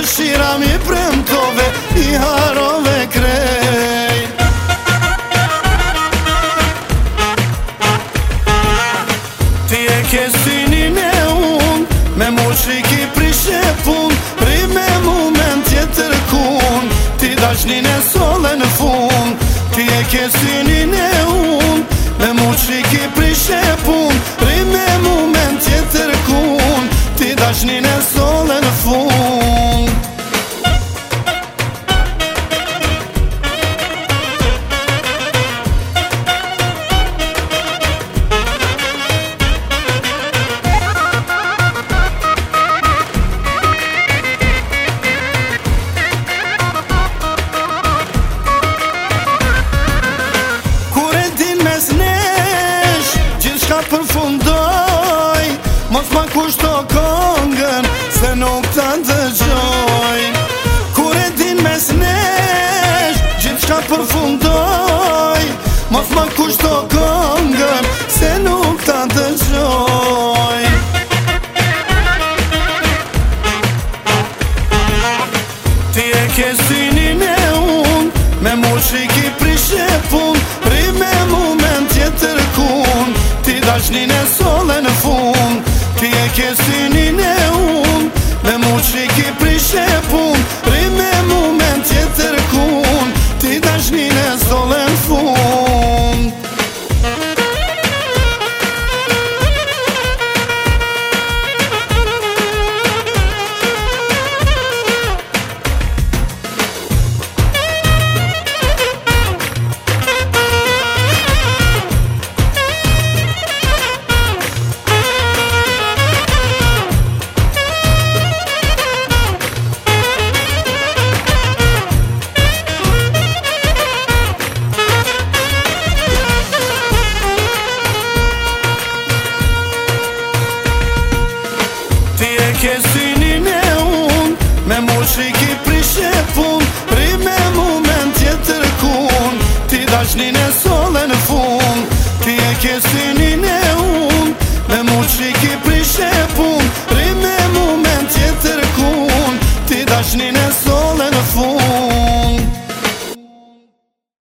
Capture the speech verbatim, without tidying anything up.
dëshira mi premtove, i harove krejt. Ti e ke synin e unë, me mu shiki prishe pun, ri me moment tjetër kun, ti dashnin e sole në fund. Ti e ke synin e unë, me mu shiki prishe pun, ri me moment tjetër kun, ti dashnin e sole në fund. Përfundoj, mos ma kushto kongën, se nuk ta dëgjoj. Kur e din mes nesh, gjithë shka përfundoj, mos ma kushto kongën, se nuk ta dëgjoj. Ti e ke synin e unë, me mu shiki prishe pun, ri me moment tjetër kun, ti dashnin e sole në fund. Ti e ke synin e unë, me mu shiki prishe pun, ri me moment tjetër kun, ti dashnin e sole në fund. Ke synin e unë, me mu shiki prishe pun, ri me moment tjetër kun, ti dashnin e sole në fund. Ti e ke synin e unë, me mu shiki prishe pun, ri me moment tjetër kun, ti dashnin e sole në fund.